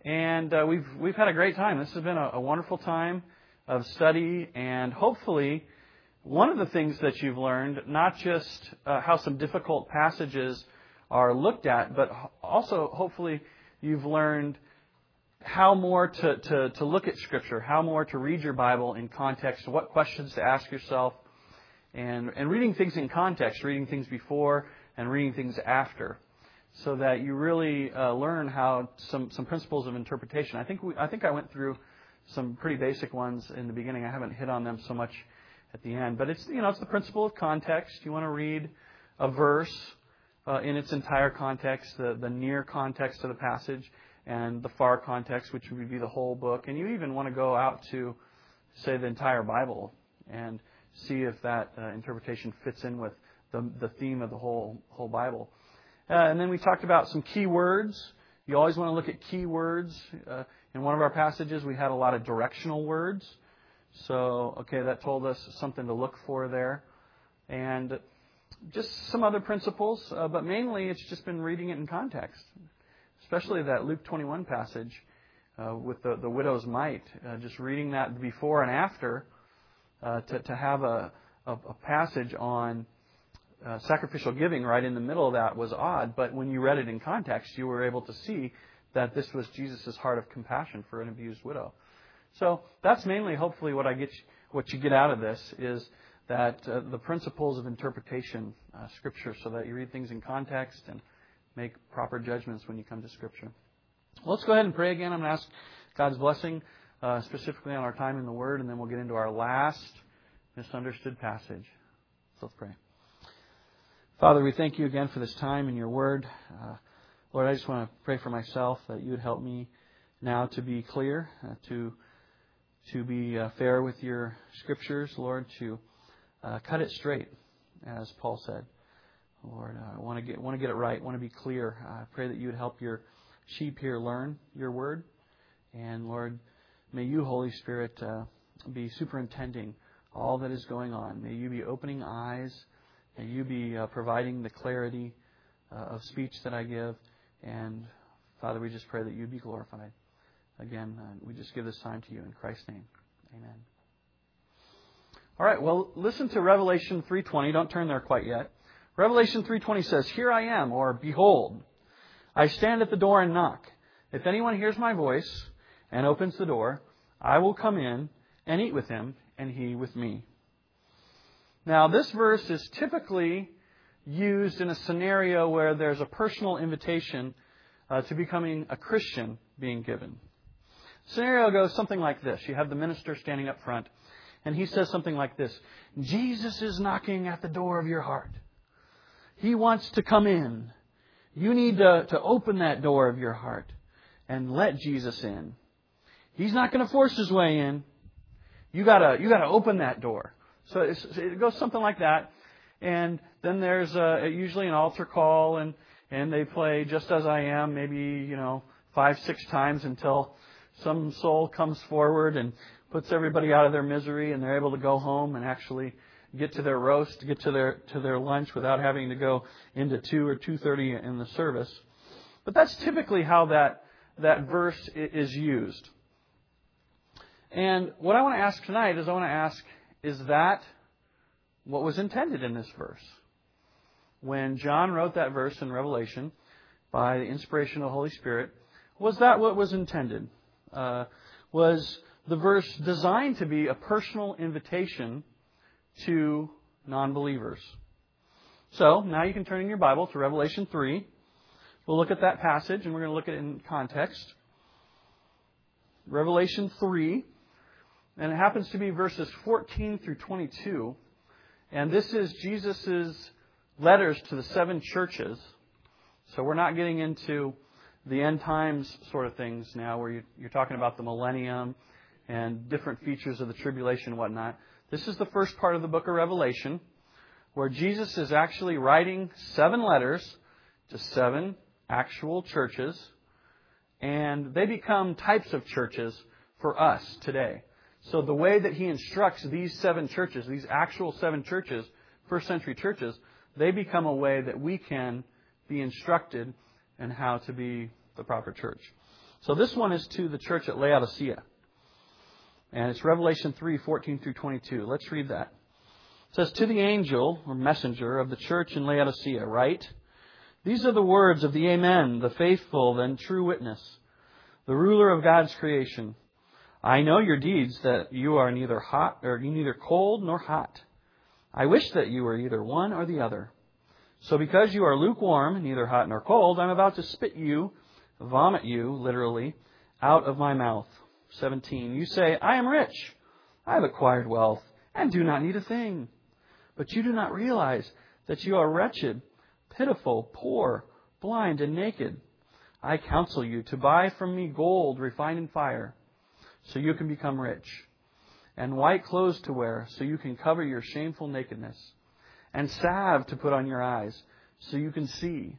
And we've had a great time. This has been a wonderful time of study, and hopefully one of the things that you've learned, not just how some difficult passages are looked at, but also hopefully you've learned how more to look at Scripture, how more to read your Bible in context, what questions to ask yourself, and reading things in context, reading things before and reading things after, so that you really learn how some principles of interpretation. I think I went through some pretty basic ones in the beginning. I haven't hit on them so much at the end, but it's the principle of context. You want to read a verse in its entire context, the near context of the passage, and the far context, which would be the whole book. And you even want to go out to, say, the entire Bible and see if that interpretation fits in with the theme of the whole Bible. And then we talked about some key words. You always want to look at key words. In one of our passages, we had a lot of directional words. So, that told us something to look for there. And just some other principles, but mainly it's just been reading it in context. Especially that Luke 21 passage with the widow's mite. Just reading that before and after to have a passage on sacrificial giving right in the middle of that was odd. But when you read it in context, you were able to see that this was Jesus' heart of compassion for an abused widow. So that's mainly, hopefully, what you get out of this is that the principles of interpretation, Scripture, so that you read things in context and make proper judgments when you come to Scripture. Well, let's go ahead and pray again. I'm going to ask God's blessing specifically on our time in the Word, and then we'll get into our last misunderstood passage. So let's pray. Father, we thank you again for this time in your Word. Lord, I just want to pray for myself that you would help me now to be clear, to be fair with your Scriptures, Lord, to cut it straight, as Paul said. Lord, I want to get it right. Want to be clear. I pray that you would help your sheep here learn your word. And Lord, may you, Holy Spirit, be superintending all that is going on. May you be opening eyes. May you be providing the clarity of speech that I give. And Father, we just pray that you be glorified. Again, we just give this time to you in Christ's name. Amen. All right, well, listen to Revelation 3:20. Don't turn there quite yet. Revelation 3:20 says, "Here I am," or "Behold, I stand at the door and knock. If anyone hears my voice and opens the door, I will come in and eat with him, and he with me." Now, this verse is typically used in a scenario where there's a personal invitation to becoming a Christian being given. The scenario goes something like this. You have the minister standing up front, and he says something like this: "Jesus is knocking at the door of your heart. He wants to come in. You need to open that door of your heart and let Jesus in. He's not going to force his way in. You gotta open that door." So it goes something like that. And then there's usually an altar call, and they play "Just As I Am" maybe 5-6 times until some soul comes forward and puts everybody out of their misery, and they're able to go home and actually get to their roast, get to their lunch without having to go into 2 or 2:30 in the service. But that's typically how that verse is used. And what I want to ask tonight is that what was intended in this verse? When John wrote that verse in Revelation by the inspiration of the Holy Spirit, was that what was intended? Was the verse designed to be a personal invitation to non-believers? So, now you can turn in your Bible to Revelation 3. We'll look at that passage, and we're going to look at it in context. Revelation 3, and it happens to be verses 14 through 22. And this is Jesus' letters to the 7 churches. So we're not getting into the end times sort of things now, where you're talking about the millennium and different features of the tribulation and whatnot. This is the first part of the book of Revelation, where Jesus is actually writing 7 letters to 7 actual churches, and they become types of churches for us today. So the way that he instructs these 7 churches, these actual 7 churches, first century churches, they become a way that we can be instructed in how to be the proper church. So this one is to the church at Laodicea. And it's Revelation 3:14 through 22. Let's read that. It says, "To the angel or messenger of the church in Laodicea, write, these are the words of the Amen, the faithful and true witness, the ruler of God's creation. I know your deeds, that you are neither cold nor hot. I wish that you were either one or the other. So because you are lukewarm, neither hot nor cold, I'm about to spit you, vomit you, literally, out of my mouth." 17. "You say, I am rich. I have acquired wealth and do not need a thing. But you do not realize that you are wretched, pitiful, poor, blind, and naked. I counsel you to buy from me gold refined in fire, so you can become rich, and white clothes to wear, so you can cover your shameful nakedness, and salve to put on your eyes, so you can see.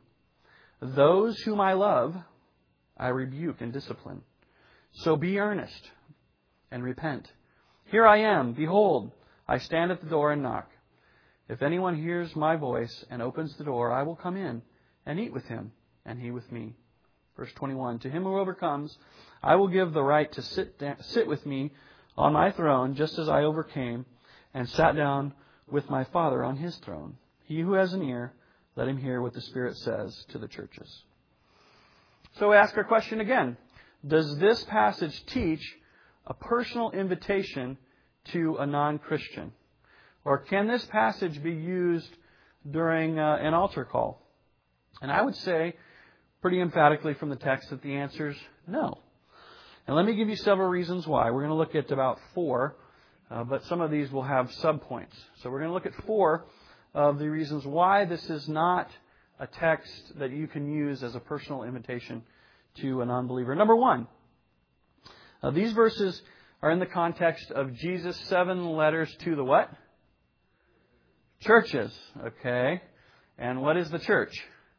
Those whom I love, I rebuke and discipline. So be earnest and repent. Here I am. Behold, I stand at the door and knock. If anyone hears my voice and opens the door, I will come in and eat with him, and he with me." Verse 21, "To him who overcomes, I will give the right to sit with me on my throne, just as I overcame and sat down with my Father on his throne. He who has an ear, let him hear what the Spirit says to the churches." So we ask our question again. Does this passage teach a personal invitation to a non-Christian? Or can this passage be used during an altar call? And I would say pretty emphatically from the text that the answer is no. And let me give you several reasons why. We're going to look at about 4, but some of these will have subpoints. So we're going to look at 4 of the reasons why this is not a text that you can use as a personal invitation to a non-believer. Number 1, these verses are in the context of Jesus' 7 letters to the what? Churches. Okay. And what is the church?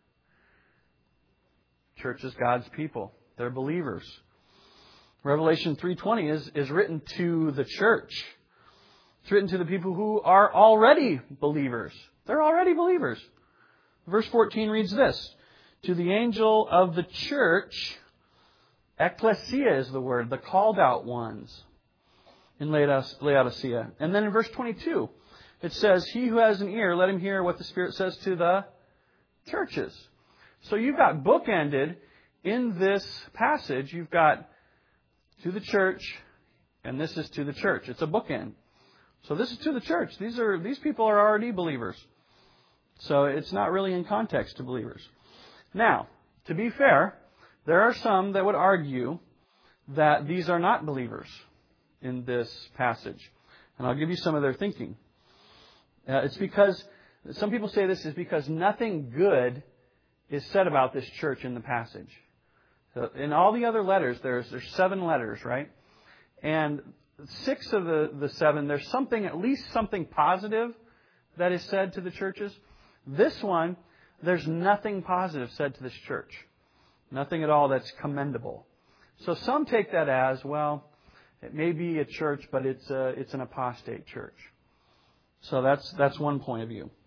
Church is God's people. They're believers. Revelation 3:20 is written to the church. It's written to the people who are already believers. They're already believers. Verse 14 reads this: "To the angel of the church," ecclesia is the word, the called out ones, in Laodicea. And then in verse 22, it says, "He who has an ear, let him hear what the Spirit says to the churches." So you've got bookended in this passage. You've got to the church, and this is to the church. It's a bookend. So this is to the church. These people are already believers. So it's not really in context to believers. Now, to be fair, there are some that would argue that these are not believers in this passage. And I'll give you some of their thinking. It's because, some people say this is because nothing good is said about this church in the passage. So in all the other letters, there's 7 letters, right? And 6 of the 7, there's at least something positive that is said to the churches. This one, there's nothing positive said to this church. Nothing at all that's commendable. So some take that as, well, it may be a church, but it's an apostate church. So that's one point of view.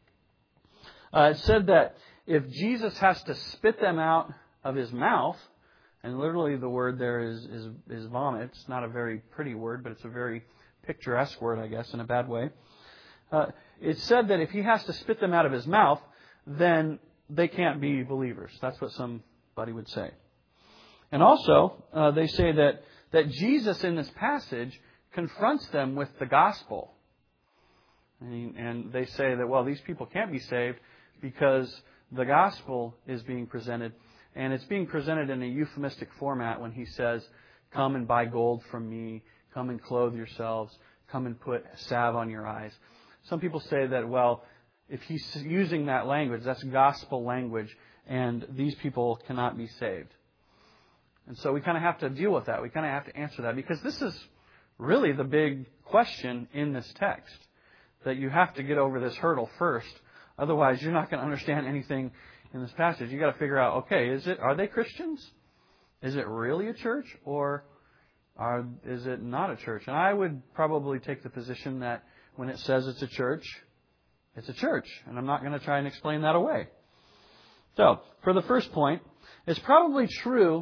It said that if Jesus has to spit them out of his mouth, and literally the word there is vomit. It's not a very pretty word, but it's a very picturesque word, I guess, in a bad way. It said that if he has to spit them out of his mouth, then they can't be believers. That's what somebody would say. And also, they say that Jesus in this passage confronts them with the gospel. And they say that, well, these people can't be saved because the gospel is being presented. And it's being presented in a euphemistic format when he says, "Come and buy gold from me. Come and clothe yourselves. Come and put salve on your eyes." Some people say that, well, if he's using that language, that's gospel language, and these people cannot be saved. And so we kind of have to deal with that. We kind of have to answer that, because this is really the big question in this text, that you have to get over this hurdle first. Otherwise, you're not going to understand anything in this passage. You've got to figure out, okay, are they Christians? Is it really a church, or is it not a church? And I would probably take the position that when it says it's a church, and I'm not going to try and explain that away. So, for the first point, it's probably true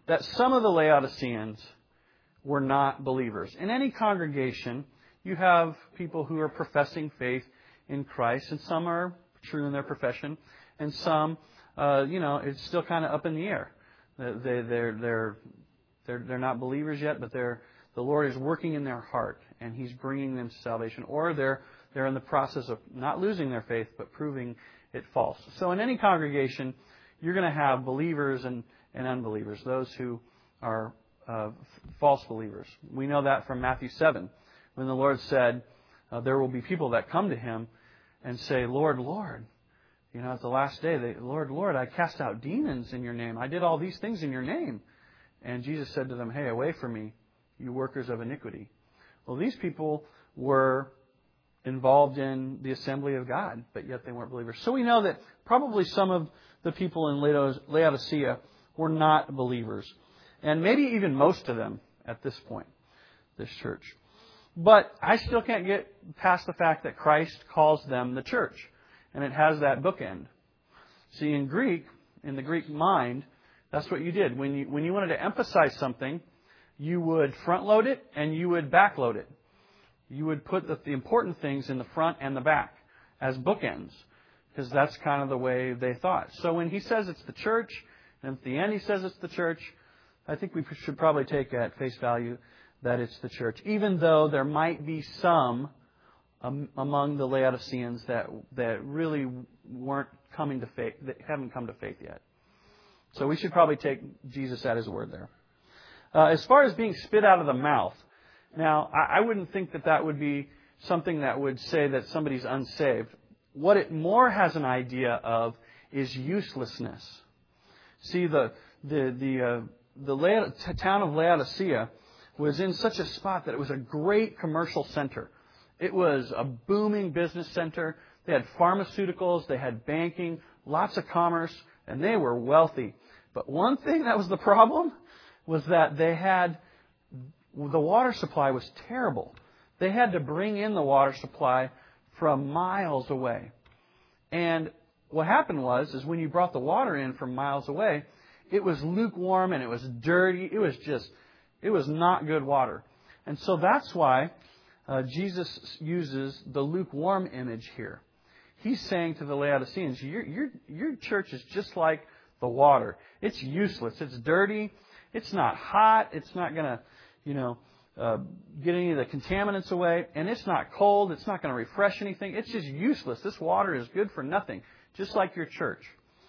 that some of the Laodiceans were not believers. In any congregation, you have people who are professing faith in Christ, and some are true in their profession, and some, it's still kind of up in the air. They're not believers yet, but the Lord is working in their heart, and He's bringing them to salvation. Or they're in the process of not losing their faith, but proving it false. So in any congregation, you're going to have believers and unbelievers, those who are false believers. We know that from Matthew 7, when the Lord said, there will be people that come to Him and say, Lord, Lord. At the last day, Lord, Lord, I cast out demons in your name. I did all these things in your name. And Jesus said to them, hey, away from me, you workers of iniquity. Well, these people were involved in the assembly of God, but yet they weren't believers. So we know that probably some of the people in Laodicea were not believers. And maybe even most of them at this point, this church. But I still can't get past the fact that Christ calls them the church. And it has that bookend. See, in the Greek mind, that's what you did. When you wanted to emphasize something, you would front load it and you would back load it. You would put the important things in the front and the back as bookends, because that's kind of the way they thought. So when he says it's the church, and at the end he says it's the church, I think we should probably take at face value that it's the church, even though there might be some among the Laodiceans that really weren't coming to faith, that haven't come to faith yet. So we should probably take Jesus at His word there. As far as being spit out of the mouth, now I wouldn't think that would be something that would say that somebody's unsaved. What it more has an idea of is uselessness. See, the town of Laodicea was in such a spot that it was a great commercial center. It was a booming business center. They had pharmaceuticals, they had banking, lots of commerce, and they were wealthy. But one thing that was the problem was that the water supply was terrible. They had to bring in the water supply from miles away. And what happened was when you brought the water in from miles away, it was lukewarm and it was dirty. It was not good water. And so that's why Jesus uses the lukewarm image here. He's saying to the Laodiceans, your church is just like the water. It's useless. It's dirty. It's not hot. It's not going to, get any of the contaminants away. And it's not cold. It's not going to refresh anything. It's just useless. This water is good for nothing. Just like your church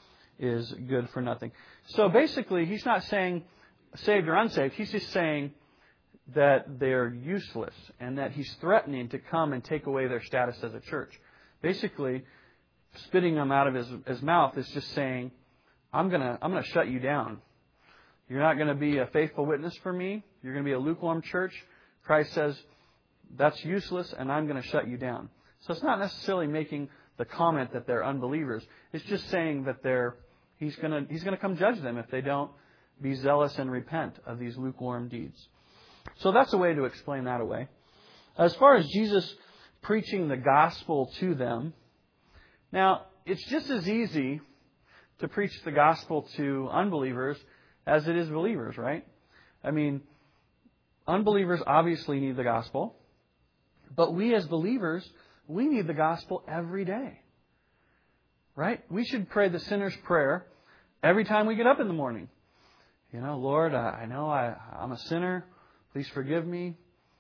is good for nothing. So basically, he's not saying saved or unsaved. He's just saying that they're useless and that he's threatening to come and take away their status as a church. Basically, spitting them out of his mouth is just saying, I'm gonna shut you down. You're not going to be a faithful witness for me. You're going to be a lukewarm church. Christ says, that's useless, and I'm going to shut you down. So it's not necessarily making the comment that they're unbelievers. It's just saying that He's going to come judge them if they don't be zealous and repent of these lukewarm deeds. So that's a way to explain that away. As far as Jesus preaching the gospel to them, now it's just as easy to preach the gospel to unbelievers as it is believers, right? I mean, unbelievers obviously need the gospel, but we as believers, we need the gospel every day, right? We should pray the sinner's prayer every time we get up in the morning. Lord, I know I'm a sinner. Please forgive me.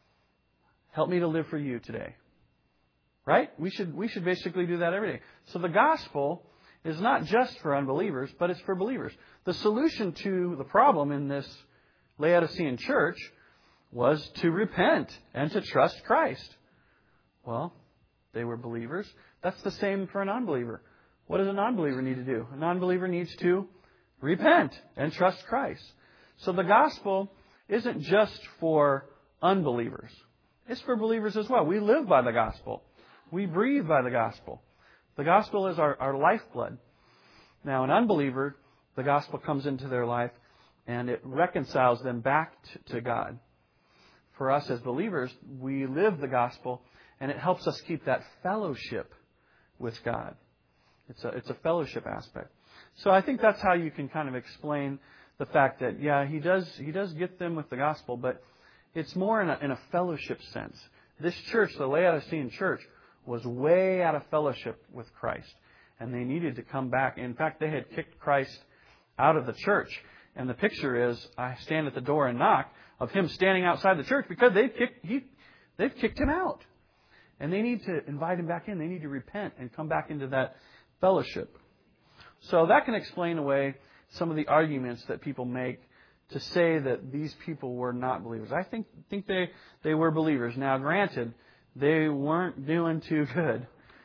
Help me to live for you today. Right? We should basically do that every day. So the gospel is not just for unbelievers, but it's for believers. The solution to the problem in this Laodicean church was to repent and to trust Christ. Well, they were believers. That's the same for an unbeliever. What does a non-believer need to do? A non-believer needs to repent and trust Christ. So the gospel isn't just for unbelievers. It's for believers as well. We live by the gospel. We breathe by the gospel. The gospel is our lifeblood. Now, an unbeliever, the gospel comes into their life and it reconciles them back to God. For us as believers, we live the gospel and it helps us keep that fellowship with God. It's a fellowship aspect. So I think that's how you can kind of explain the fact that, yeah, He does get them with the gospel, but it's more in a fellowship sense. This church, the Laodicean church, was way out of fellowship with Christ. And they needed to come back. In fact, they had kicked Christ out of the church. And the picture is, I stand at the door and knock, of Him standing outside the church because they've kicked Him out. And they need to invite Him back in. They need to repent and come back into that fellowship. So that can explain away some of the arguments that people make to say that these people were not believers. I think they were believers. Now, granted, they weren't doing too good.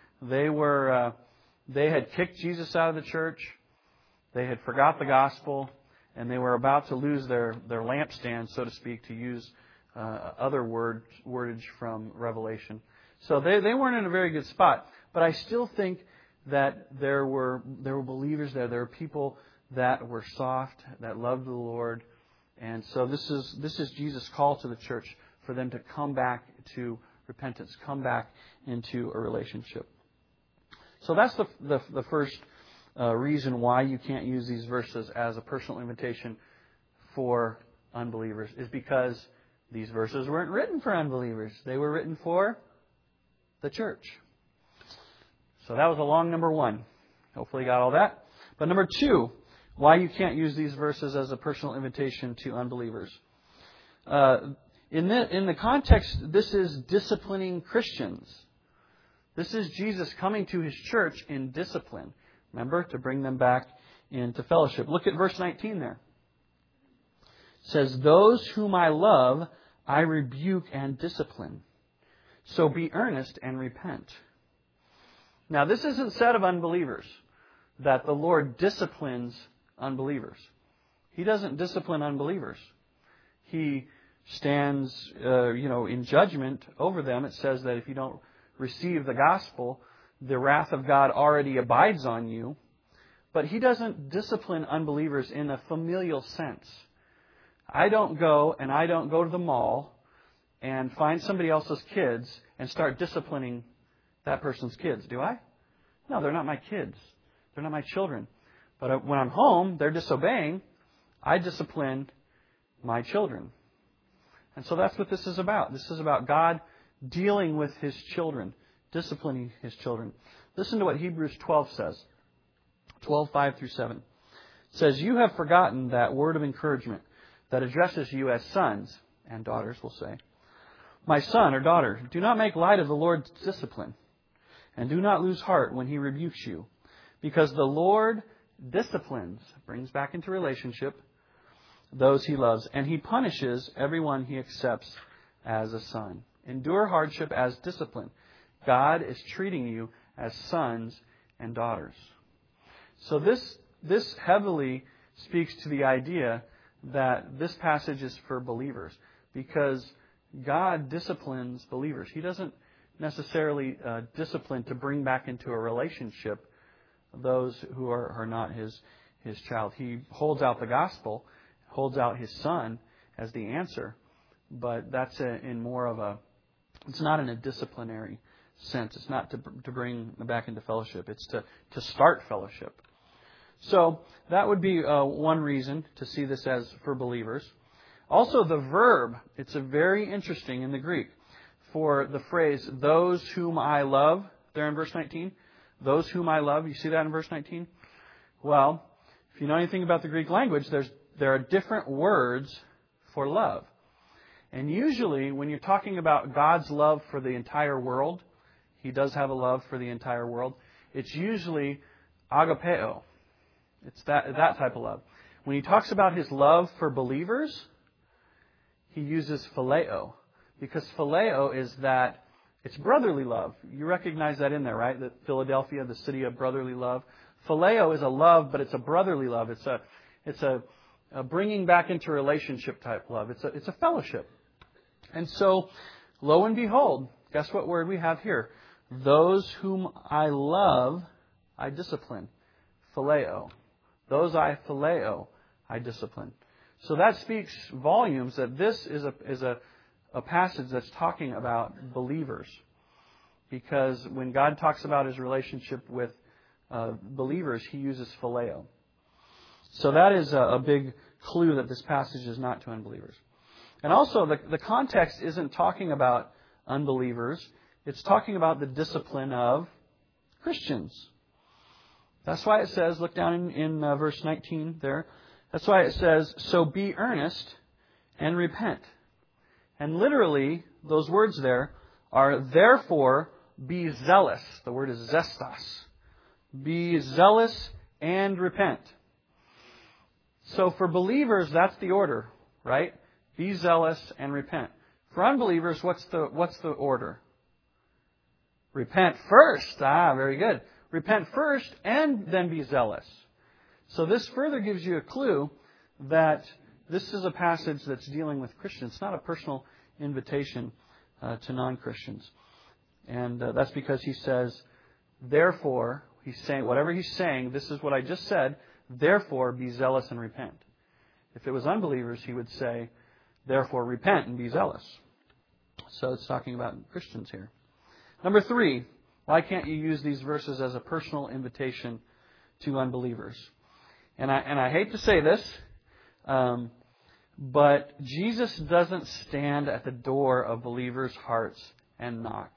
They had kicked Jesus out of the church. They had forgot the gospel, and they were about to lose their lampstand, so to speak, to use other wordage from Revelation. So they weren't in a very good spot. But I still think that there were believers there. There were people that were soft, that loved the Lord. And so this is Jesus' call to the church for them to come back to repentance, come back into a relationship. So that's the first reason why you can't use these verses as a personal invitation for unbelievers, is because these verses weren't written for unbelievers. They were written for the church. So that was a long number one. Hopefully you got all that. But number two, why you can't use these verses as a personal invitation to unbelievers. In the context, this is disciplining Christians. This is Jesus coming to His church in discipline. Remember, to bring them back into fellowship. Look at verse 19 there. It says, "Those whom I love, I rebuke and discipline. So be earnest and repent." Now, this isn't said of unbelievers, that the Lord disciplines unbelievers. He doesn't discipline unbelievers. He stands, in judgment over them. It says that if you don't receive the gospel, the wrath of God already abides on you. But He doesn't discipline unbelievers in a familial sense. I don't go to the mall and find somebody else's kids and start disciplining that person's kids, do I? No, they're not my kids. They're not my children. But when I'm home, they're disobeying. I discipline my children. And so that's what this is about. This is about God dealing with His children, disciplining His children. Listen to what Hebrews 12 says. 12:5-7. It says, "You have forgotten that word of encouragement that addresses you as sons," and daughters will say. "My son or daughter, do not make light of the Lord's discipline, and do not lose heart when He rebukes you. Because the Lord disciplines," brings back into relationship, "those He loves, and He punishes everyone He accepts as a son." Endure hardship as discipline. God is treating you as sons and daughters. So this heavily speaks to the idea that this passage is for believers, because God disciplines believers. He doesn't necessarily discipline to bring back into a relationship those who are not His child. He holds out the gospel, holds out His Son as the answer, but that's it's not in a disciplinary sense. It's not to bring back into fellowship. It's to start fellowship. So that would be one reason to see this as for believers. Also, the verb, it's a very interesting in the Greek for the phrase, "those whom I love," there in verse 19. Those whom I love, you see that in verse 19? Well, if you know anything about the Greek language, there are different words for love. And usually, when you're talking about God's love for the entire world, He does have a love for the entire world, it's usually agapeo. It's that type of love. When He talks about His love for believers, He uses phileo. Because phileo is that it's brotherly love. You recognize that in there, right? That Philadelphia, the city of brotherly love. Phileo is a love, but it's a brotherly love. It's a bringing back into relationship type love. It's a fellowship. And so, lo and behold, guess what word we have here? Those whom I love, I discipline. Phileo. Those I phileo, I discipline. So that speaks volumes that this is a passage that's talking about believers. Because when God talks about His relationship with believers, He uses phileo. So that is a big clue that this passage is not to unbelievers. And also, the context isn't talking about unbelievers. It's talking about the discipline of Christians. That's why it says, look down in verse 19 there. That's why it says, so be earnest and repent. And literally, those words there are, therefore, be zealous. The word is zestos. Be zealous and repent. So for believers, that's the order, right? Be zealous and repent. For unbelievers, what's the order? Repent first. Very good. Repent first and then be zealous. So this further gives you a clue that this is a passage that's dealing with Christians. It's not a personal invitation to non-Christians. And that's because he says, therefore, he's saying, whatever he's saying, this is what I just said, therefore be zealous and repent. If it was unbelievers, he would say, therefore repent and be zealous. So it's talking about Christians here. Number 3, why can't you use these verses as a personal invitation to unbelievers? And I hate to say this, but Jesus doesn't stand at the door of believers' hearts and knock.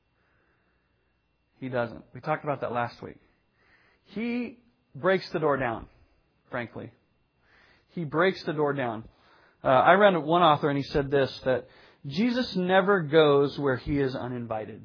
He doesn't. We talked about that last week. He breaks the door down, frankly. He breaks the door down. I read one author and he said this, that Jesus never goes where he is uninvited.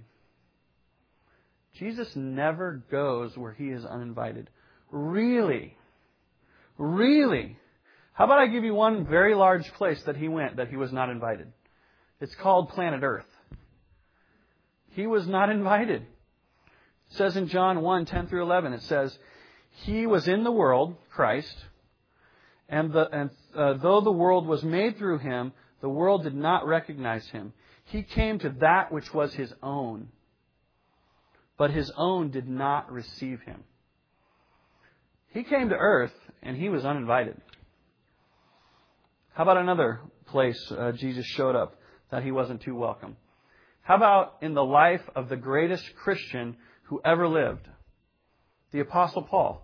Jesus never goes where he is uninvited. Really? Really? How about I give you one very large place that he went that he was not invited? It's called planet Earth. He was not invited. It says in John 1:10 through 11, it says, he was in the world, Christ, and though the world was made through him, the world did not recognize him. He came to that which was his own, but his own did not receive him. He came to earth, and he was uninvited. How about another place Jesus showed up that he wasn't too welcome? How about in the life of the greatest Christian who ever lived, the Apostle Paul?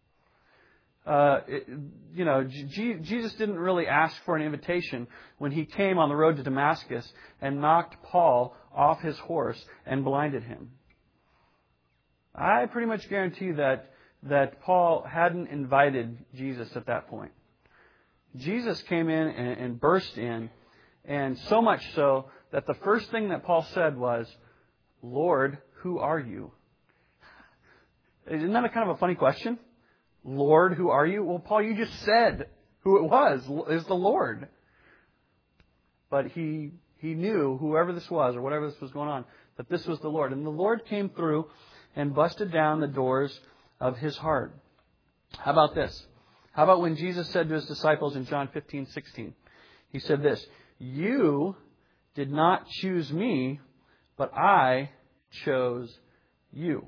Jesus didn't really ask for an invitation when he came on the road to Damascus and knocked Paul off his horse and blinded him. I pretty much guarantee that Paul hadn't invited Jesus at that point. Jesus came in and burst in, and so much so that the first thing that Paul said was, Lord, who are you? Isn't that a kind of a funny question? Lord, who are you? Well, Paul, you just said who it was, is the Lord. But he knew, whoever this was or whatever this was going on, that this was the Lord. And the Lord came through and busted down the doors of his heart. How about this? How about when Jesus said to his disciples in John 15:16? He said this, you did not choose me, but I chose you.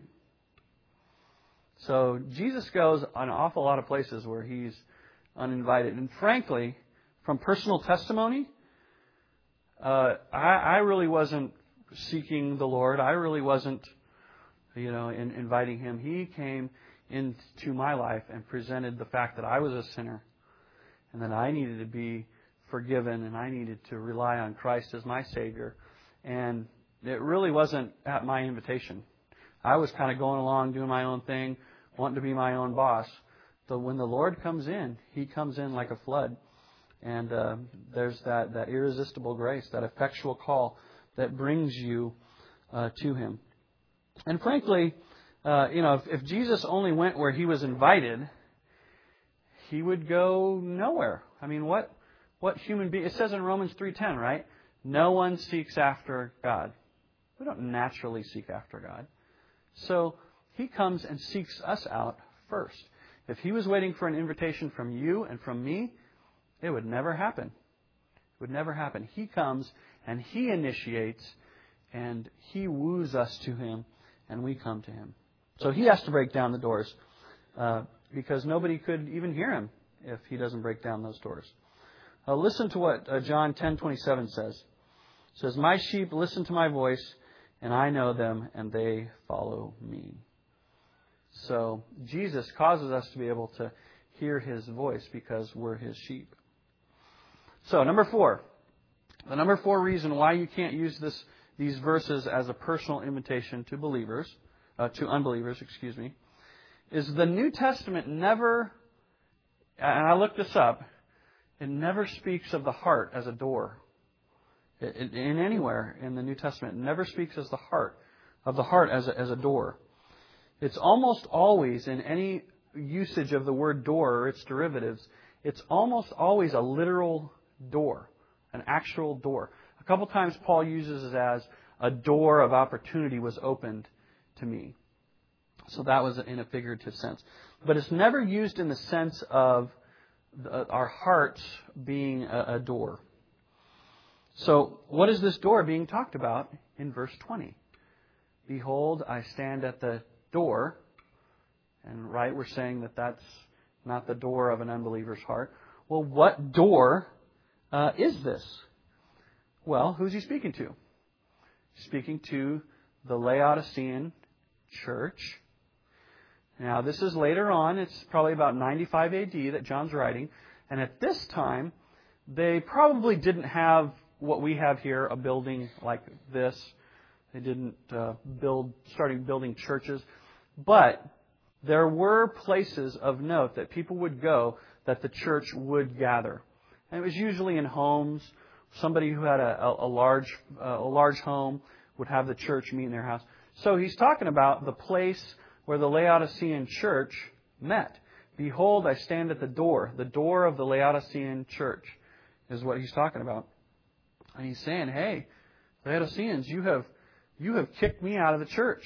So Jesus goes an awful lot of places where he's uninvited. And frankly, from personal testimony, I really wasn't seeking the Lord. I really wasn't, inviting him. He came into my life and presented the fact that I was a sinner and that I needed to be forgiven and I needed to rely on Christ as my Savior. And it really wasn't at my invitation. I was kind of going along, doing my own thing, wanting to be my own boss. But when the Lord comes in, he comes in like a flood. And there's that irresistible grace, that effectual call that brings you to him. And frankly, if Jesus only went where he was invited, he would go nowhere. I mean, what human being? It says in Romans 3:10, right? No one seeks after God. We don't naturally seek after God. So he comes and seeks us out first. If he was waiting for an invitation from you and from me, it would never happen. It would never happen. He comes and he initiates and he woos us to him and we come to him. So he has to break down the doors because nobody could even hear him if he doesn't break down those doors. Listen to what John 10:27 says. It says, my sheep listen to my voice, and I know them, and they follow me. So Jesus causes us to be able to hear his voice because we're his sheep. So, number 4. The number 4 reason why you can't use these verses as a personal invitation to unbelievers, is the New Testament never, and I looked this up, it never speaks of the heart as a door. In anywhere in the New Testament, it never speaks of the heart as a door. It's almost always, in any usage of the word door or its derivatives, it's almost always a literal door, an actual door. A couple times Paul uses it as a door of opportunity was opened to me. So that was in a figurative sense. But it's never used in the sense of our hearts being a door. So what is this door being talked about in verse 20? Behold, I stand at the door. And we're saying that that's not the door of an unbeliever's heart. Well, what door is this? Well, who's he speaking to? He's speaking to the Laodicean church. Now, this is later on. It's probably about 95 AD that John's writing. And at this time, they probably didn't have what we have here, a building like this. They didn't started building churches. But there were places of note that people would go that the church would gather. And it was usually in homes. Somebody who had a large home would have the church meet in their house. So he's talking about the place where the Laodicean church met. Behold, I stand at the door of the Laodicean church is what he's talking about. And he's saying, hey, Laodiceans, you have kicked me out of the church.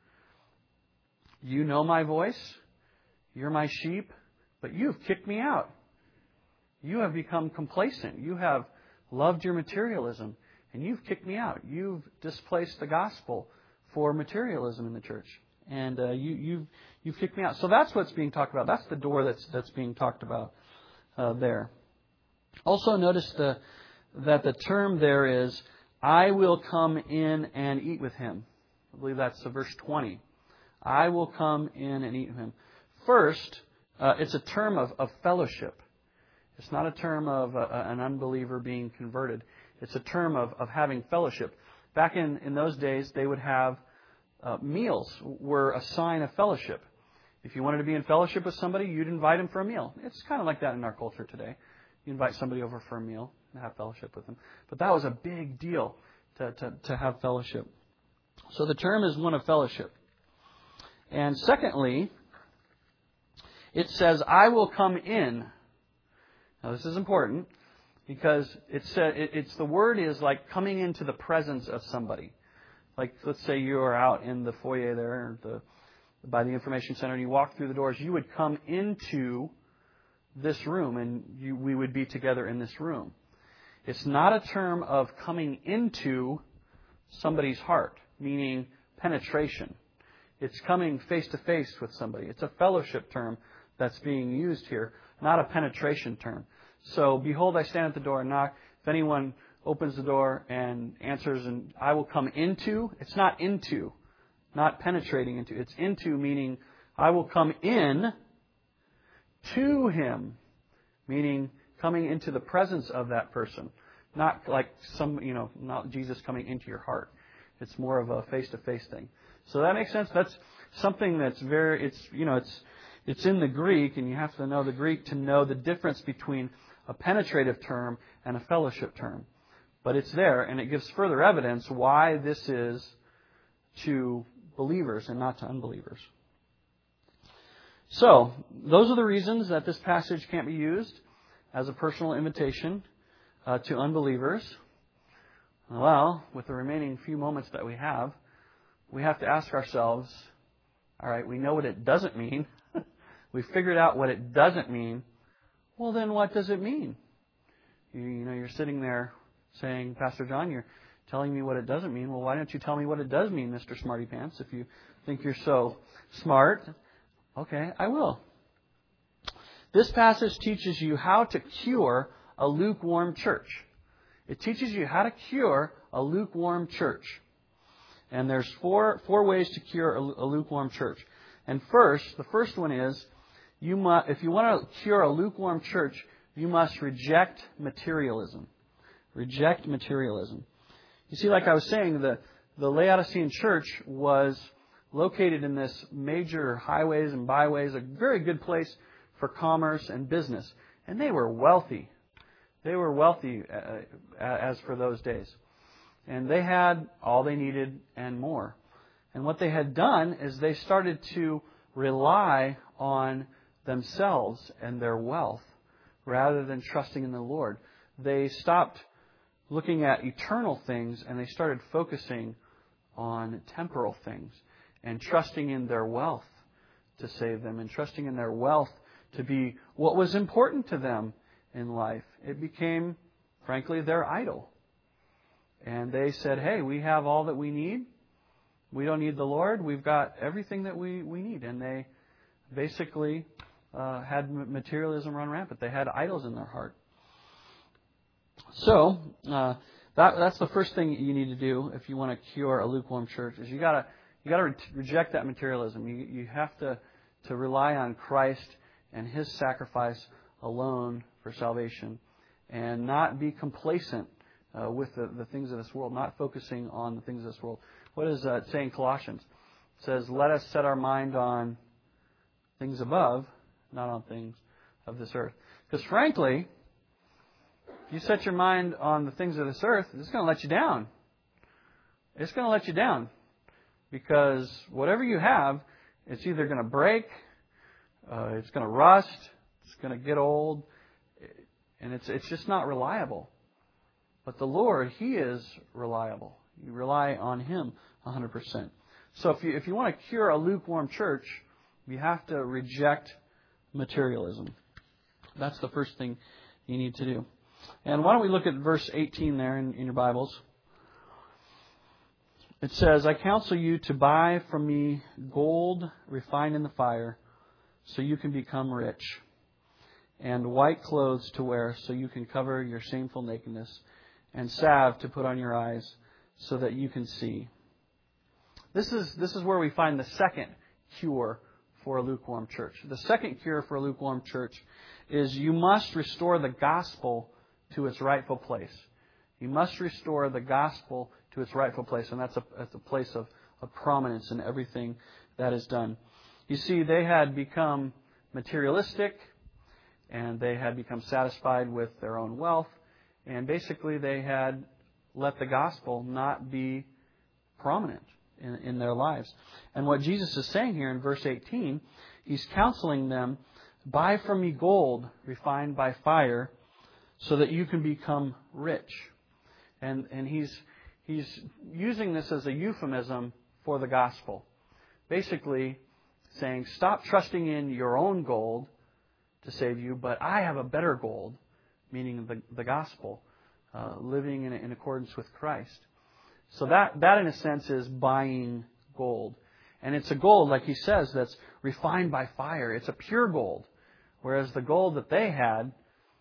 You know my voice. You're my sheep. But you've kicked me out. You have become complacent. You have loved your materialism. And you've kicked me out. You've displaced the gospel for materialism in the church. And you've kicked me out. So that's what's being talked about. That's the door that's being talked about there. Also notice that the term there is, I will come in and eat with him. I believe that's verse 20. I will come in and eat with him. First, it's a term of fellowship. It's not a term of an unbeliever being converted. It's a term of having fellowship. Back in those days, they would have meals were a sign of fellowship. If you wanted to be in fellowship with somebody, you'd invite them for a meal. It's kind of like that in our culture today. You invite somebody over for a meal and have fellowship with them. But that was a big deal to have fellowship. So the term is one of fellowship. And secondly, it says, I will come in. Now this is important because it's the word is like coming into the presence of somebody. Like, let's say you are out in the foyer there by the information center and you walk through the doors. You would come into this room and we would be together in this room. It's not a term of coming into somebody's heart, meaning penetration. It's coming face to face with somebody. It's a fellowship term that's being used here, not a penetration term. So, behold, I stand at the door and knock. If anyone opens the door and answers, and I will come into, it's not into, not penetrating into. It's into, meaning I will come in to him, meaning coming into the presence of that person. Not like not Jesus coming into your heart. It's more of a face-to-face thing. So that makes sense. That's something that's it's in the Greek, and you have to know the Greek to know the difference between a penetrative term and a fellowship term. But it's there, and it gives further evidence why this is to believers and not to unbelievers. So, those are the reasons that this passage can't be used as a personal invitation to unbelievers. Well, with the remaining few moments that we have to ask ourselves, all right, we know what it doesn't mean. We figured out what it doesn't mean. Well, then what does it mean? You're sitting there saying, Pastor John, you're telling me what it doesn't mean. Well, why don't you tell me what it does mean, Mr. Smarty Pants, if you think you're so smart? Okay, I will. This passage teaches you how to cure a lukewarm church. It teaches you how to cure a lukewarm church. And there's four ways to cure a lukewarm church. And the first one is, if you want to cure a lukewarm church, you must reject materialism. Reject materialism. You see, like I was saying, the Laodicean church was located in this major highways and byways, a very good place for commerce and business. And they were wealthy. They were wealthy as for those days. And they had all they needed and more. And what they had done is they started to rely on themselves and their wealth rather than trusting in the Lord. They stopped looking at eternal things and they started focusing on temporal things and trusting in their wealth to save them and trusting in their wealth to be what was important to them in life. It became, frankly, their idol. And they said, hey, we have all that we need. We don't need the Lord. We've got everything that we need. And they basically had materialism run rampant. They had idols in their heart. So that's the first thing you need to do if you want to cure a lukewarm church is you got to reject that materialism. You have to rely on Christ and His sacrifice alone for salvation, and not be complacent with the things of this world, not focusing on the things of this world. What does it say in Colossians? It says, let us set our mind on things above, not on things of this earth. Because frankly, if you set your mind on the things of this earth, it's going to let you down. It's going to let you down. Because whatever you have, it's either going to break, it's going to rust, it's going to get old, and it's just not reliable. But the Lord, He is reliable. You rely on Him 100%. So if you want to cure a lukewarm church, you have to reject materialism. That's the first thing you need to do. And why don't we look at verse 18 there in your Bibles. It says, I counsel you to buy from me gold refined in the fire, so you can become rich, and white clothes to wear, so you can cover your shameful nakedness, and salve to put on your eyes, so that you can see. This is where we find the second cure for a lukewarm church. The second cure for a lukewarm church is you must restore the gospel to its rightful place. You must restore the gospel to its rightful place, and that's a place of prominence in everything that is done. You see, they had become materialistic, and they had become satisfied with their own wealth, and basically they had let the gospel not be prominent in their lives. And what Jesus is saying here in verse 18, He's counseling them, buy from me gold refined by fire, so that you can become rich. And He's using this as a euphemism for the gospel. Basically saying, stop trusting in your own gold to save you, but I have a better gold, meaning the gospel, living in accordance with Christ. So that in a sense is buying gold. And it's a gold, like he says, that's refined by fire. It's a pure gold. Whereas the gold that they had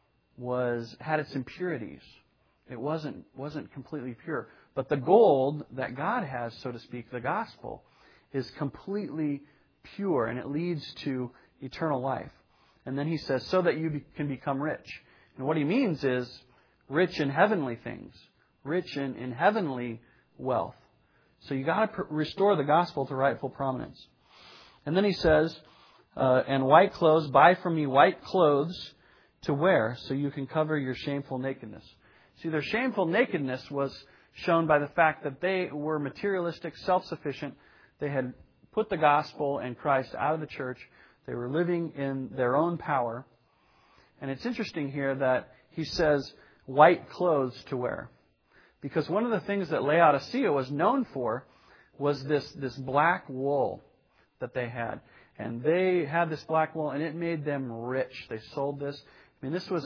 had its impurities. It wasn't completely pure. But the gold that God has, so to speak, the gospel, is completely pure, and it leads to eternal life. And then he says, so that you can become rich. And what he means is rich in heavenly things, rich in heavenly wealth. So you got to restore the gospel to rightful prominence. And then he says, and white clothes, buy from me white clothes to wear, so you can cover your shameful nakedness. See, their shameful nakedness was shown by the fact that they were materialistic, self-sufficient. They had put the gospel and Christ out of the church. They were living in their own power. And it's interesting here that he says white clothes to wear. Because one of the things that Laodicea was known for was this black wool that they had. And they had this black wool, and it made them rich. They sold this. I mean, this was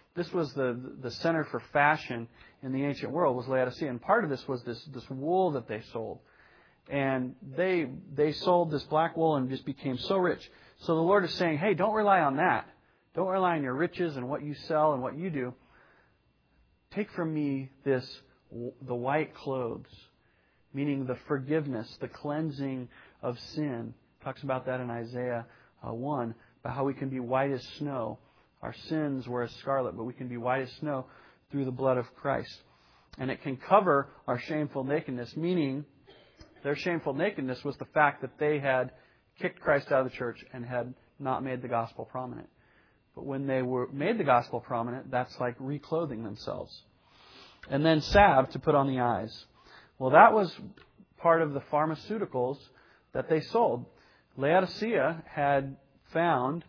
the center for fashion in the ancient world, was Laodicea. And part of this was this wool that they sold. And they sold this black wool and just became so rich. So the Lord is saying, hey, don't rely on that. Don't rely on your riches and what you sell and what you do. Take from me the white clothes, meaning the forgiveness, the cleansing of sin. Talks about that in Isaiah 1, about how we can be white as snow Our sins were as scarlet, but we can be white as snow through the blood of Christ. And it can cover our shameful nakedness, meaning their shameful nakedness was the fact that they had kicked Christ out of the church and had not made the gospel prominent. But when they were made the gospel prominent, that's like reclothing themselves. And then salve to put on the eyes. Well, that was part of the pharmaceuticals that they sold. Laodicea had found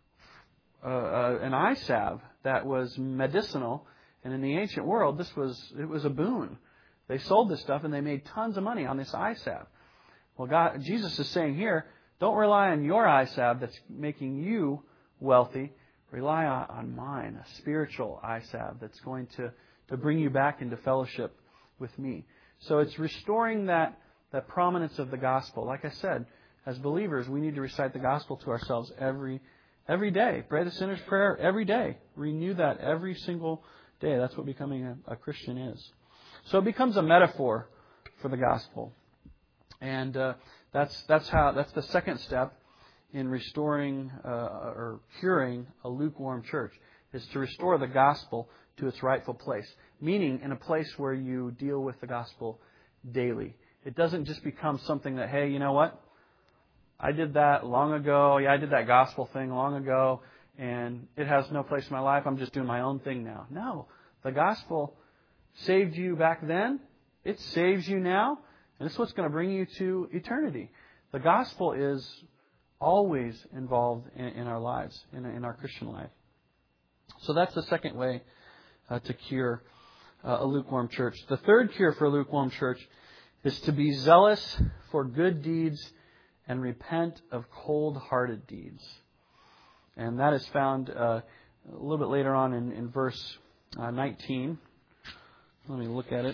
an eye salve that was medicinal, and in the ancient world, it was a boon. They sold this stuff and they made tons of money on this eye salve. Well, Jesus is saying here, don't rely on your eye salve that's making you wealthy. Rely on mine, a spiritual eye salve that's going to bring you back into fellowship with me. So it's restoring that prominence of the gospel. Like I said, as believers, we need to recite the gospel to ourselves every day. Pray the sinner's prayer every day. Renew that every single day. That's what becoming a Christian is. So it becomes a metaphor for the gospel. And that's the second step in restoring or curing a lukewarm church, is to restore the gospel to its rightful place. Meaning in a place where you deal with the gospel daily. It doesn't just become something that, hey, you know what? I did that long ago. Yeah, I did that gospel thing long ago, and it has no place in my life. I'm just doing my own thing now. No. The gospel saved you back then. It saves you now. And it's what's going to bring you to eternity. The gospel is always involved in our lives, in our Christian life. So that's the second way to cure a lukewarm church. The third cure for a lukewarm church is to be zealous for good deeds and repent of cold-hearted deeds. And that is found a little bit later on in verse 19. Let me look at it.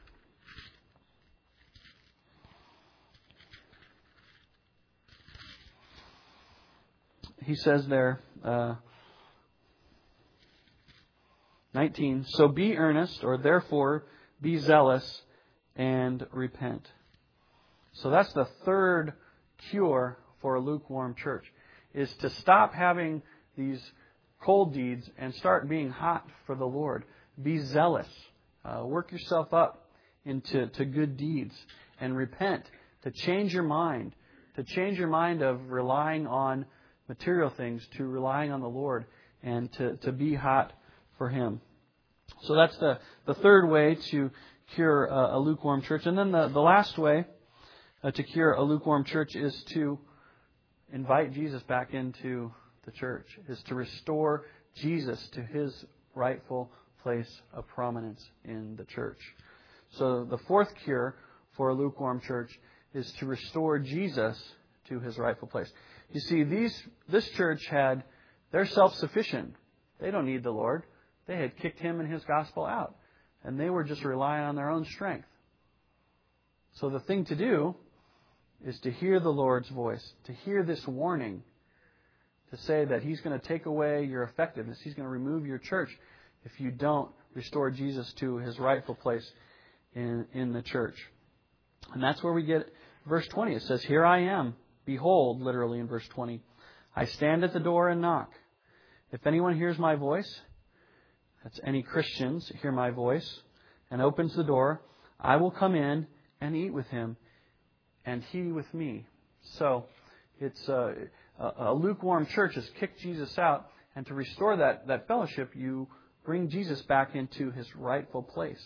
He says there, 19, so be earnest, or therefore be zealous and repent. So that's the third cure for a lukewarm church, is to stop having these cold deeds and start being hot for the Lord. Be zealous. Work yourself up into good deeds and repent. To change your mind. To change your mind of relying on material things to relying on the Lord and to be hot for Him. So that's the third way to cure a lukewarm church. And then the last way to cure a lukewarm church is to invite Jesus back into the church, is to restore Jesus to His rightful place of prominence in the church. So the fourth cure for a lukewarm church is to restore Jesus to His rightful place. You see, this church they're self-sufficient. They don't need the Lord. They had kicked Him and His gospel out. And they were just relying on their own strength. So the thing to do is to hear the Lord's voice, to hear this warning, to say that He's going to take away your effectiveness. He's going to remove your church if you don't restore Jesus to His rightful place in the church. And that's where we get verse 20. It says, here I am. Behold, literally in verse 20, I stand at the door and knock. If anyone hears my voice, that's any Christians hear my voice, and opens the door, I will come in and eat with him, and he with me. So it's a lukewarm church has kicked Jesus out, and to restore that fellowship, you bring Jesus back into His rightful place.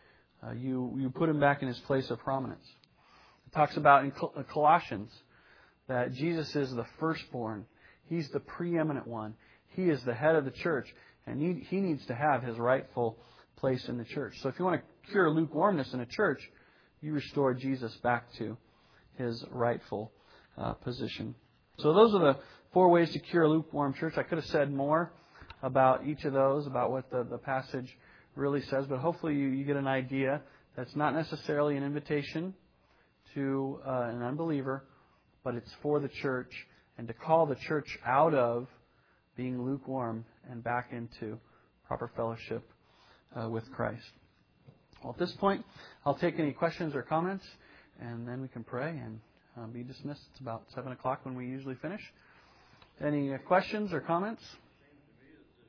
You put Him back in His place of prominence. It talks about in Colossians that Jesus is the firstborn. He's the preeminent one. He is the head of the church, and He needs to have His rightful place in the church. So if you want to cure lukewarmness in a church, you restore Jesus back to His rightful position. So those are the 4 ways to cure a lukewarm church. I could have said more about each of those, about what the passage really says, but hopefully you get an idea that's not necessarily an invitation to an unbeliever, but it's for the church, and to call the church out of being lukewarm and back into proper fellowship with Christ. Well, at this point, I'll take any questions or comments, and then we can pray and be dismissed. It's about 7 o'clock when we usually finish. Any questions or comments?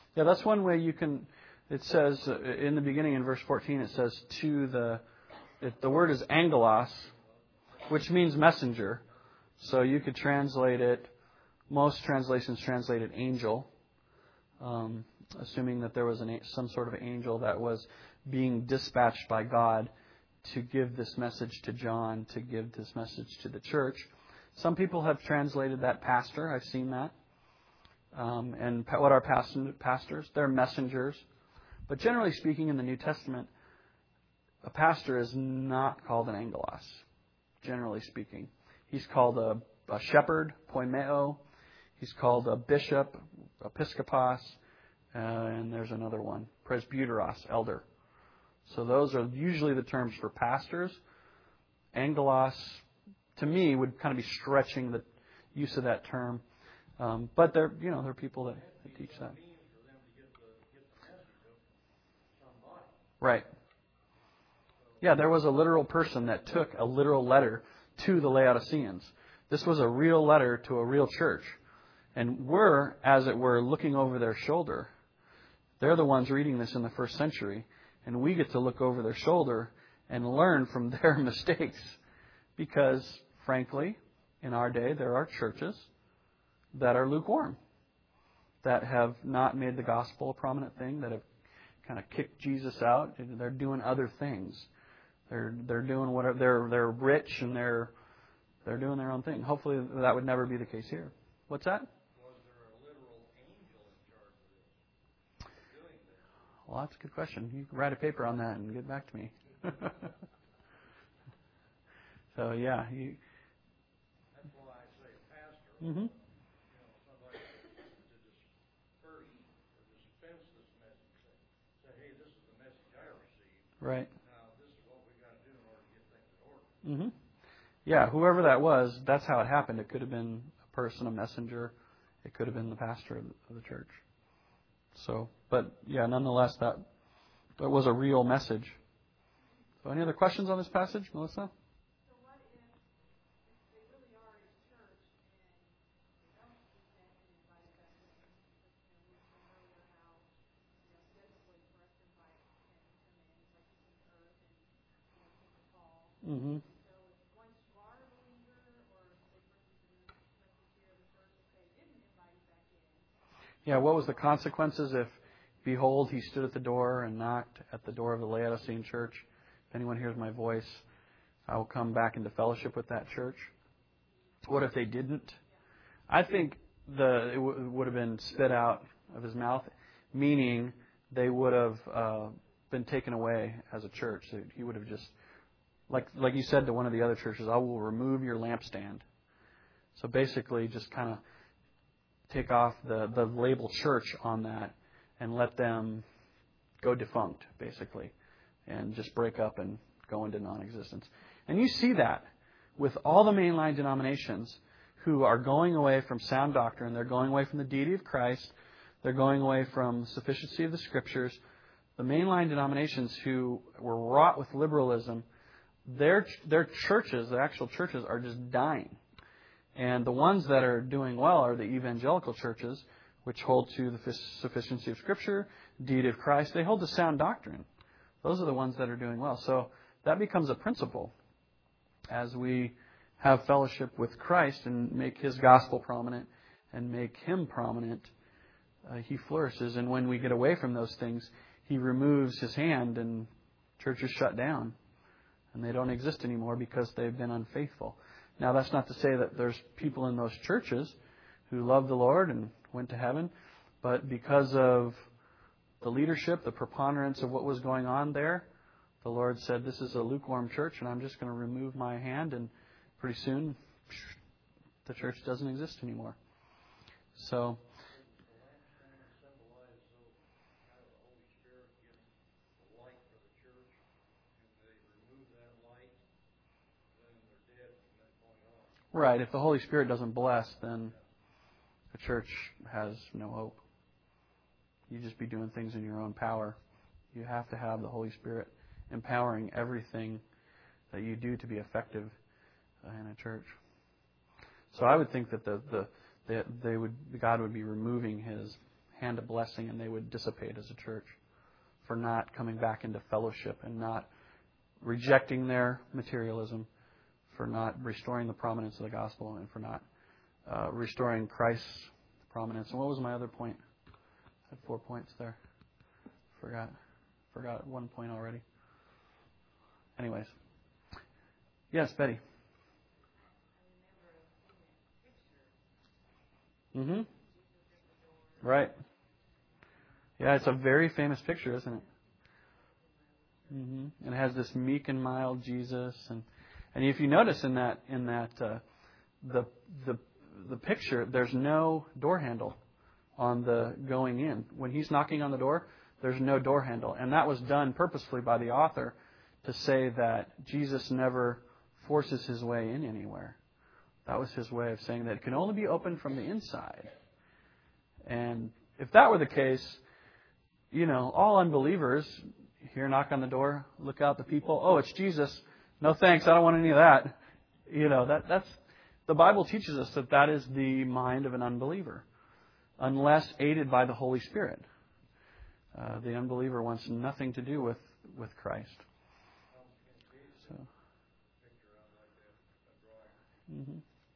Yeah, that's one way you can. It says in the beginning in verse 14, it says the word is angelos, which means messenger. So you could translate it. Most translations translate it angel, assuming that there was some sort of angel that was being dispatched by God to give this message to John, to give this message to the church. Some people have translated that pastor. I've seen that. And what are pastors? They're messengers. But generally speaking, in the New Testament, a pastor is not called an angelos, generally speaking. He's called a shepherd, poimeo. He's called a bishop, episkopos. And there's another one, presbyteros, elder. So those are usually the terms for pastors. Angelos, to me, would kind of be stretching the use of that term. But there are people that teach that. Right. Yeah, there was a literal person that took a literal letter to the Laodiceans. This was a real letter to a real church. And we're, as it were, looking over their shoulder. They're the ones reading this in the first century. And we get to look over their shoulder and learn from their mistakes. Because, frankly, in our day, there are churches that are lukewarm, that have not made the gospel a prominent thing, that have kind of kicked Jesus out. They're doing other things. They're doing whatever. They're rich and they're doing their own thing. Hopefully, that would never be the case here. What's that? Was there a literal angel in charge of this? Doing this? Well, that's a good question. You can write a paper on that and get back to me. So yeah, that's why I say pastor. Mm-hmm. Somebody to disperse or dispense this message. Say, hey, this is the message I received. Right. Now this is what we got to do in order to get things in order. Mm-hmm. Yeah, whoever that was, that's how it happened. It could have been a person, a messenger. It could have been the pastor of the church. So, but yeah, nonetheless, that was a real message. So, any other questions on this passage, Melissa? Mm-hmm. Yeah, what was the consequences if, behold, he stood at the door and knocked at the door of the Laodicean church? If anyone hears my voice, I will come back into fellowship with that church. What if they didn't? I think it would have been spit out of his mouth, meaning they would have been taken away as a church. So he would have just, like you said to one of the other churches, I will remove your lampstand. So basically just kind of take off the label church on that and let them go defunct, basically, and just break up and go into non-existence. And you see that with all the mainline denominations who are going away from sound doctrine. They're going away from the deity of Christ. They're going away from sufficiency of the Scriptures. The mainline denominations who were wrought with liberalism, their churches, the actual churches, are just dying. And the ones that are doing well are the evangelical churches, which hold to the sufficiency of Scripture, deity of Christ. They hold to sound doctrine. Those are the ones that are doing well. So that becomes a principle as we have fellowship with Christ and make His gospel prominent and make Him prominent. He flourishes. And when we get away from those things, He removes His hand and churches shut down. And they don't exist anymore because they've been unfaithful. Now, that's not to say that there's people in those churches who love the Lord and went to heaven, but because of the leadership, the preponderance of what was going on there, the Lord said, this is a lukewarm church, and I'm just going to remove my hand, and pretty soon the church doesn't exist anymore. So, right, if the Holy Spirit doesn't bless, then the church has no hope. You just be doing things in your own power. You have to have the Holy Spirit empowering everything that you do to be effective in a church. So I would think that God would be removing His hand a blessing and they would dissipate as a church for not coming back into fellowship and not rejecting their materialism, for not restoring the prominence of the gospel, and for not restoring Christ's prominence. And what was my other point? I had 4 points there. Forgot 1 point already. Anyways. Yes, Betty. Mm-hmm. Right. Yeah, it's a very famous picture, isn't it? Mm-hmm. And it has this meek and mild Jesus, and if you notice in that the picture, there's no door handle on the going in. When he's knocking on the door, there's no door handle, and that was done purposefully by the author to say that Jesus never forces his way in anywhere. That was his way of saying that it can only be opened from the inside. And if that were the case, all unbelievers hear a knock on the door, look out the people, oh, it's Jesus. No thanks, I don't want any of that. That's the Bible teaches us that is the mind of an unbeliever, unless aided by the Holy Spirit. The unbeliever wants nothing to do with Christ. So. Mm-hmm.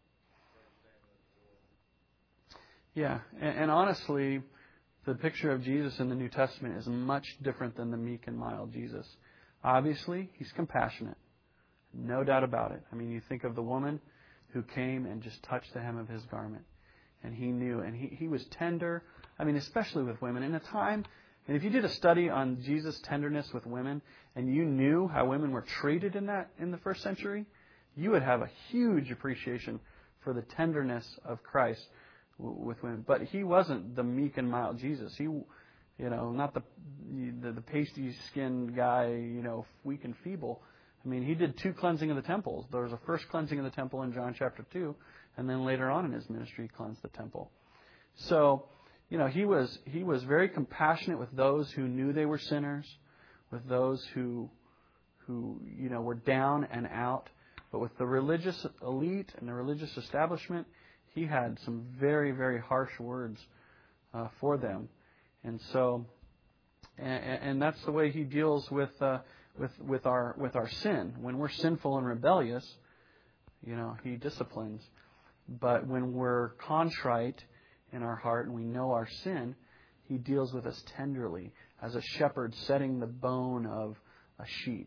Yeah, and honestly, the picture of Jesus in the New Testament is much different than the meek and mild Jesus. Obviously, he's compassionate. No doubt about it. I mean, you think of the woman who came and just touched the hem of his garment. And he knew, and he was tender. I mean, especially with women. In a time, and if you did a study on Jesus' tenderness with women, and you knew how women were treated in the first century, you would have a huge appreciation for the tenderness of Christ with women. But he wasn't the meek and mild Jesus. He, not the pasty-skinned guy, weak and feeble. I mean, he did 2 cleansing of the temples. There was a first cleansing of the temple in John chapter 2, and then later on in his ministry, he cleansed the temple. So, he was very compassionate with those who knew they were sinners, with those who were down and out. But with the religious elite and the religious establishment, he had some very, very harsh words for them. And so, and that's the way he deals with our sin. When we're sinful and rebellious, he disciplines. But when we're contrite in our heart and we know our sin, he deals with us tenderly, as a shepherd setting the bone of a sheep.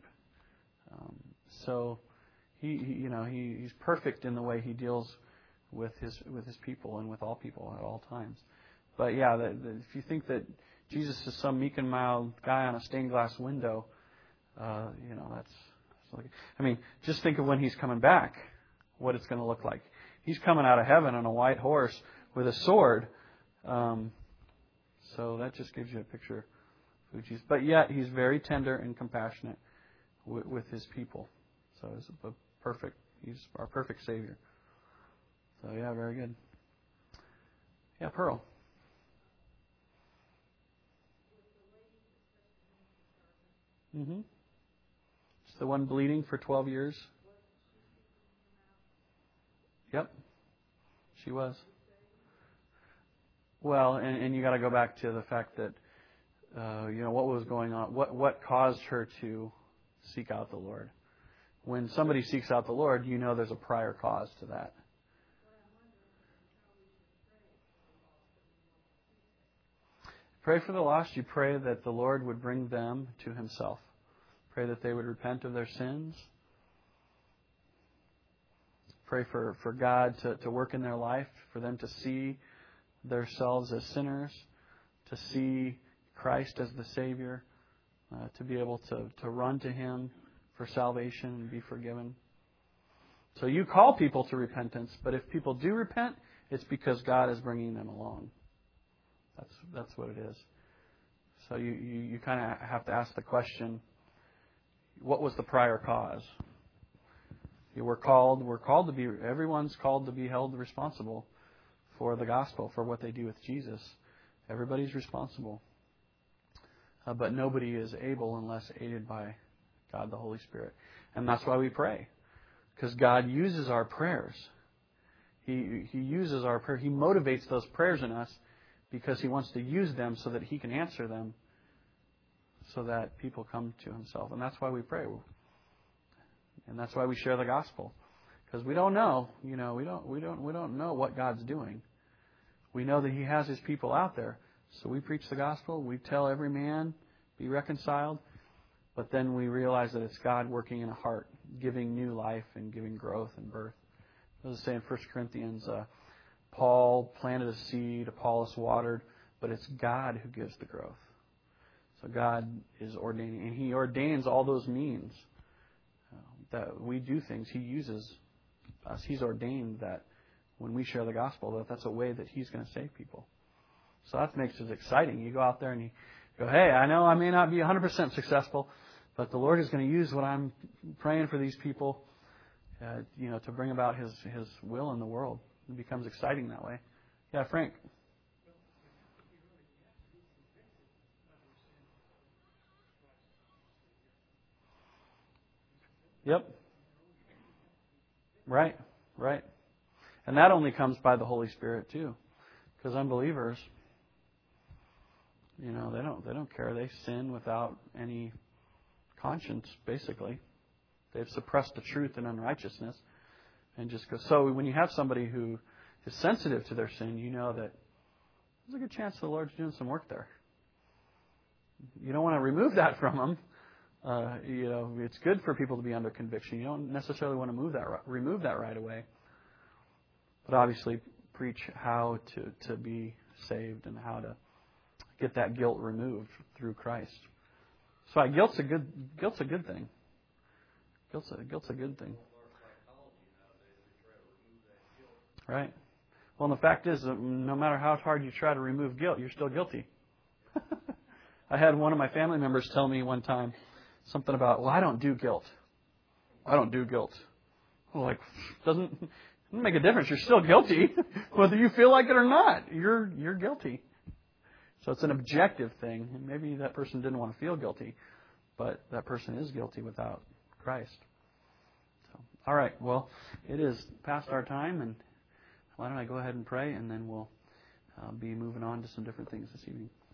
So he's perfect in the way he deals with his people and with all people at all times. But yeah, if you think that Jesus is some meek and mild guy on a stained glass window, that's like, I mean, just think of when he's coming back, what it's going to look like. He's coming out of heaven on a white horse with a sword. So that just gives you a picture of who Jesus. But yet he's very tender and compassionate with his people. So he's our perfect Savior. So yeah, very good. Yeah, Pearl. Mm-hmm. It's the one bleeding for 12 years. Yep, she was. Well, and you got to go back to the fact that what was going on, what caused her to seek out the Lord. When somebody seeks out the Lord, there's a prior cause to that. Pray for the lost. You pray that the Lord would bring them to Himself. Pray that they would repent of their sins. Pray for God to work in their life, for them to see themselves as sinners, to see Christ as the Savior, to be able to run to Him for salvation and be forgiven. So you call people to repentance, but if people do repent, it's because God is bringing them along. That's what it is. So you kind of have to ask the question, what was the prior cause? We're called to be, everyone's called to be held responsible for the gospel, for what they do with Jesus. Everybody's responsible. But nobody is able unless aided by God the Holy Spirit. And that's why we pray. Because God uses our prayers. He uses our prayer. He motivates those prayers in us because He wants to use them so that He can answer them, so that people come to Himself. And that's why we pray. And that's why we share the gospel. Because we don't know, we don't know what God's doing. We know that He has His people out there. So we preach the gospel. We tell every man, be reconciled. But then we realize that it's God working in a heart, giving new life and giving growth and birth. As I say in 1 Corinthians, Paul planted a seed, Apollos watered, but it's God who gives the growth. So God is ordaining, and He ordains all those means that we do things. He uses us. He's ordained that when we share the gospel, that's a way that He's going to save people. So that makes it exciting. You go out there and you go, hey, I know I may not be 100% successful, but the Lord is going to use what I'm praying for these people, to bring about His will in the world. It becomes exciting that way. Yeah, Frank. Yep. Right. And that only comes by the Holy Spirit too. Because unbelievers, they don't care. They sin without any conscience, basically. They've suppressed the truth in unrighteousness. And just go. So when you have somebody who is sensitive to their sin, you know that there's a good chance the Lord's doing some work there. You don't want to remove that from them. It's good for people to be under conviction. You don't necessarily want to remove that right away. But obviously, preach how to be saved and how to get that guilt removed through Christ. So guilt's a good thing. Guilt's a good thing. Right. Well, and the fact is, no matter how hard you try to remove guilt, you're still guilty. I had one of my family members tell me one time something about, well, I don't do guilt. Well, doesn't make a difference. You're still guilty, whether you feel like it or not. You're guilty. So it's an objective thing. And maybe that person didn't want to feel guilty, but that person is guilty without Christ. So, all right. Well, it is past our time, and why don't I go ahead and pray, and then we'll be moving on to some different things this evening.